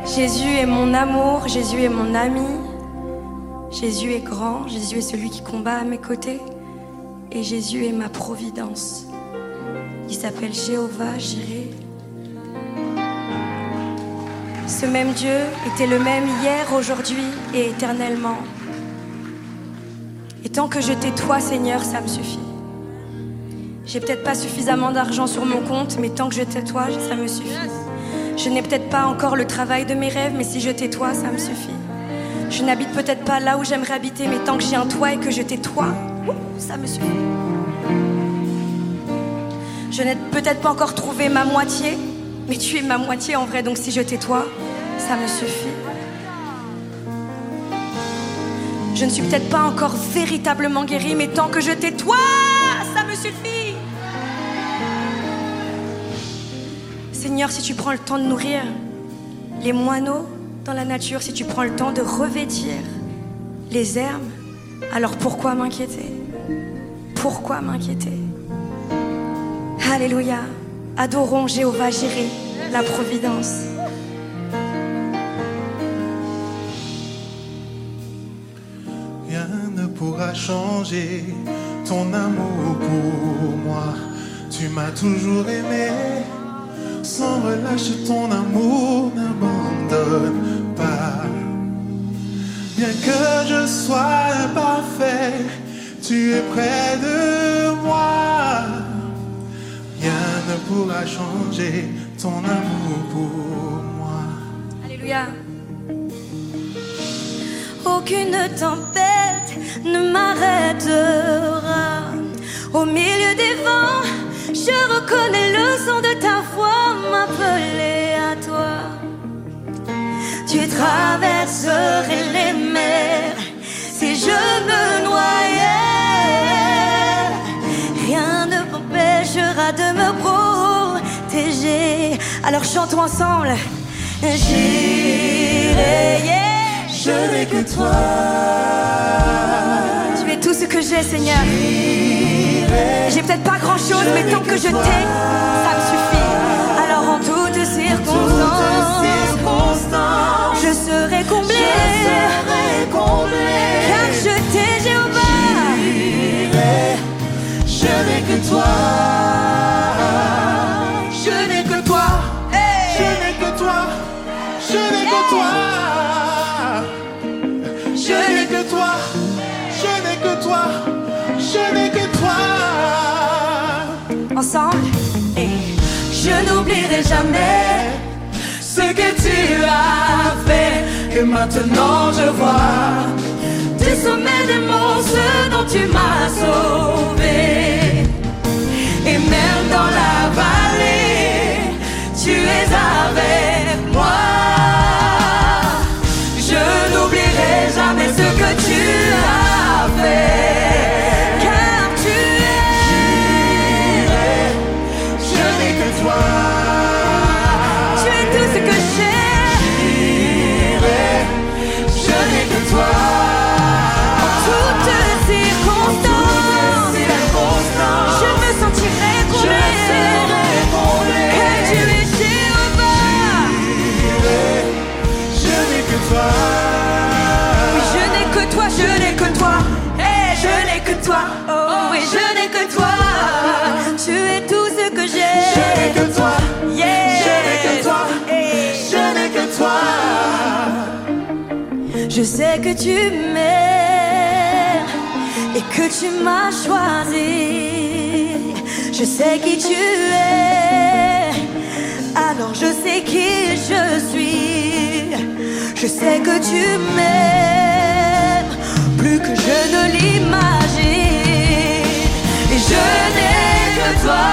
Jésus est mon amour, Jésus est mon ami. Jésus est grand, Jésus est celui qui combat à mes côtés. Et Jésus est ma providence. Il s'appelle Jéhovah Jireh. Ce même Dieu était le même hier, aujourd'hui et éternellement. Et tant que je t'ai toi, Seigneur, ça me suffit. J'ai peut-être pas suffisamment d'argent sur mon compte, mais tant que je t'ai toi, ça me suffit. Je n'ai peut-être pas encore le travail de mes rêves, mais si je t'ai toi, ça me suffit. Je n'habite peut-être pas là où j'aimerais habiter, mais tant que j'ai un toit et que je t'ai toi, ça me suffit. Je n'ai peut-être pas encore trouvé ma moitié, mais tu es ma moitié en vrai, donc si je t'ai toi, ça me suffit. Je ne suis peut-être pas encore véritablement guérie, mais tant que je t'ai toi, ça me suffit. Seigneur, si tu prends le temps de nourrir les moineaux dans la nature, si tu prends le temps de revêtir les herbes, alors pourquoi m'inquiéter? Pourquoi m'inquiéter? Alléluia. Adorons Jéhovah Jireh, la providence. Rien ne pourra changer ton amour pour moi. Tu m'as toujours aimé, sans relâche ton amour n'abandonne pas. Bien que je sois imparfait, tu es près de moi. Rien ne pourra changer ton amour pour moi. Alléluia. Aucune tempête ne m'arrêtera. Au milieu des vents, je reconnais le son de ta voix m'appeler à toi. Tu traverserais les mers si je me noyais. Rien ne m'empêchera de me protéger. Alors chantons ensemble. J'irai, je n'ai que toi. Tu es tout ce que j'ai, Seigneur. J'ai peut-être pas grand chose, mais tant que je t'ai, ça me suffit. Alors en toutes circonstances, je serai comblé. Car je t'ai, Jéhovah. Je n'ai que toi. Je n'ai que toi. Je n'ai que toi. Je n'ai que toi. Je n'ai que toi. Je n'ai que toi. Je n'ai que toi. Ensemble. Je n'oublierai jamais ce que tu as fait. Et maintenant je vois du sommet des monts ce dont tu m'as sauvé. Et même dans la vallée, tu es avec moi. Je n'oublierai jamais ce que tu as fait. Car tu es, je n'ai que toi. Tu es tout ce que j'ai. Je n'ai que toi. En toutes circonstances, je me sentirai comblé. Car tu es Jéhovah. Je n'ai que toi. Oui, je n'ai que toi, je n'ai que toi. Hey, je n'ai que toi. Oh, oui, je n'ai que toi. Tu es tout ce que j'ai. Je n'ai que toi. Yeah. Je n'ai que toi. Je n'ai que toi. Je sais que tu m'aimes et que tu m'as choisi. Je sais qui tu es, alors je sais qui je suis. Je sais que tu m'aimes plus que je ne l'imagine. Et je n'ai que toi.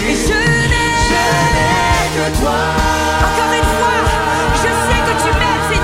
Encore une fois, je sais que tu m'aimes,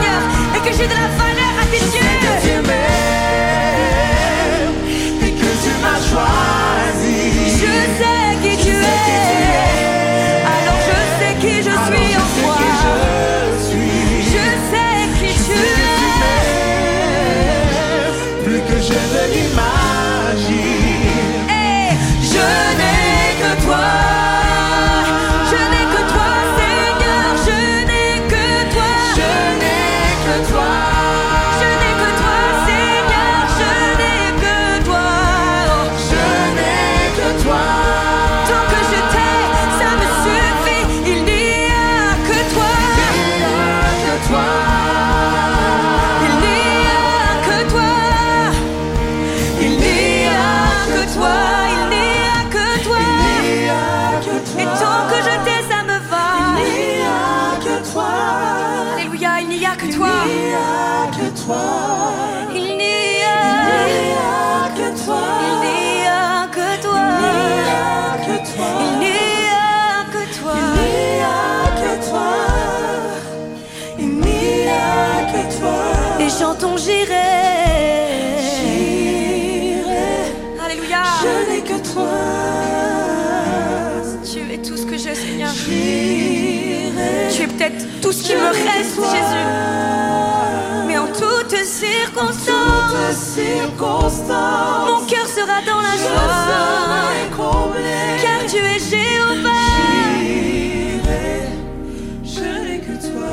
toi. Il n'y a que toi. Il n'y a que toi. Il n'y a que toi. Il n'y a que toi. Il n'y a que toi. Il n'y a que toi. Et chantons j'irai. Alléluia. Je n'ai que toi. Tu es tout ce que j'ai, Seigneur. J'irai. Tu es peut-être tout ce qui me reste, Jésus. Mais en toutes circonstances, mon cœur sera dans la joie. Car tu es Jéhovah. J'irai. Je n'ai que toi.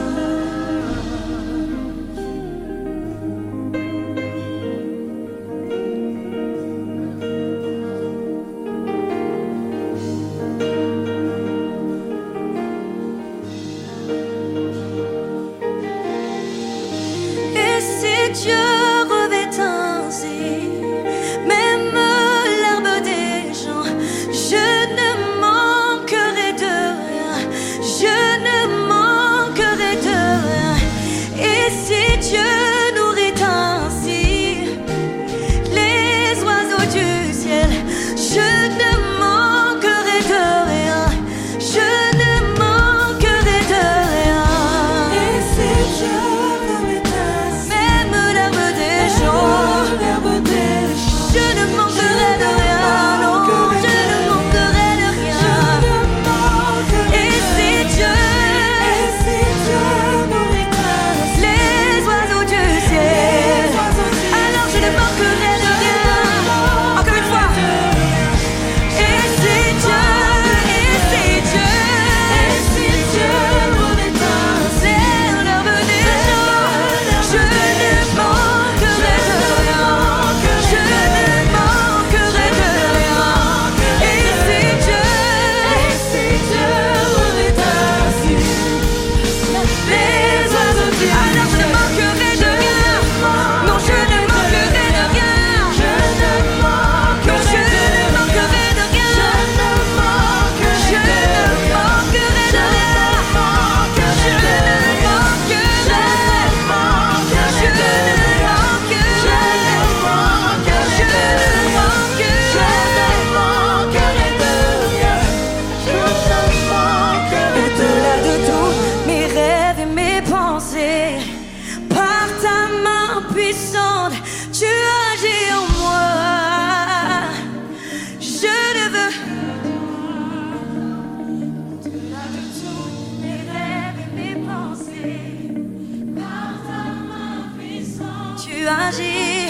Et si Dieu revêt ainsi même l'herbe des champs, je ne manquerai de rien. Je ne manquerai de rien. Et si Dieu nourrit ainsi les oiseaux du ciel, je ne manquerai de rien. Je ne manquerai de rien. Et si Dieu revêt ainsi Même l'herbe des champs, je ne manquerai de rien. Non, je ne manquerai de rien. Et si Dieu nourrit ainsi les oiseaux du ciel, alors je ne manquerai de rien. Encore une fois. Et si Dieu nourrit ainsi c'est l'herbe des champs, je ne manquerai de rien. Je ne manquerai de rien. Et si Dieu nourrit ainsi les oiseaux du ciel, alors je ne manquerai de rien. Non, je ne manquerai de rien. Je ne Non, je ne manquerai de rien. Je ne manquerai de rien. Je ne manquerai. Je ne Au-delà de tout, mes rêves et mes pensées, par ta main puissante, tu agis en moi. Je ne veux. Au-delà de tout, mes rêves et mes pensées, par ta main puissante, tu agis.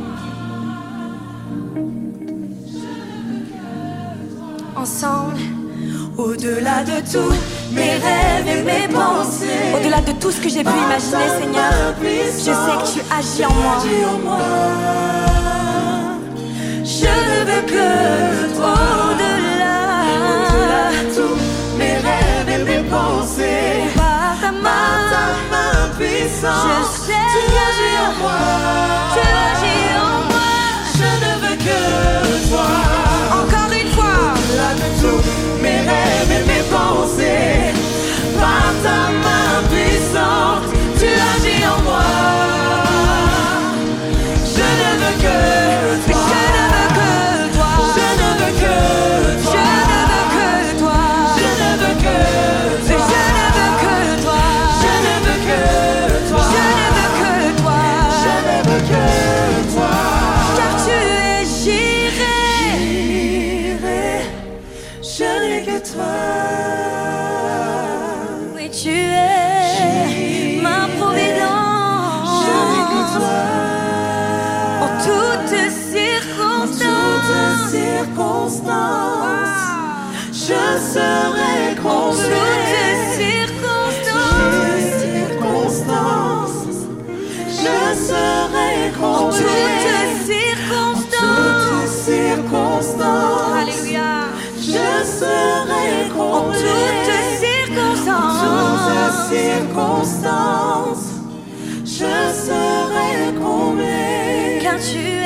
Ensemble. Au-delà de tout, mes rêves et mes pensées, au-delà de tout ce que j'ai pu imaginer, Seigneur, je sais que tu agis en moi. Je ne veux que toi. Au-delà de tout, mes rêves et mes pensées, par ta main puissante, je sais tu agis en moi. Tu agis en moi. Je ne veux que toi. Encore une fois. Au-delà de tout, mes rêves et mes pensées, par ta main puissante, tu agis en moi. Je ne veux que toi. Je ne veux que toi. Je ne veux que toi. Je ne veux que toi. Je ne veux que toi. Je ne veux que toi. Je ne veux que toi. Je ne veux que toi. Je ne veux que toi. Car tu es j'irai. Je n'ai que toi. Oui, tu es ma providence. Je n'ai que toi. En toutes circonstances, Je serai en comblé. toutes circonstances, Je serai en comblé. toutes circonstances. Alléluia. Je serai En comblé. toutes circonstances, Je serai comblé. car tu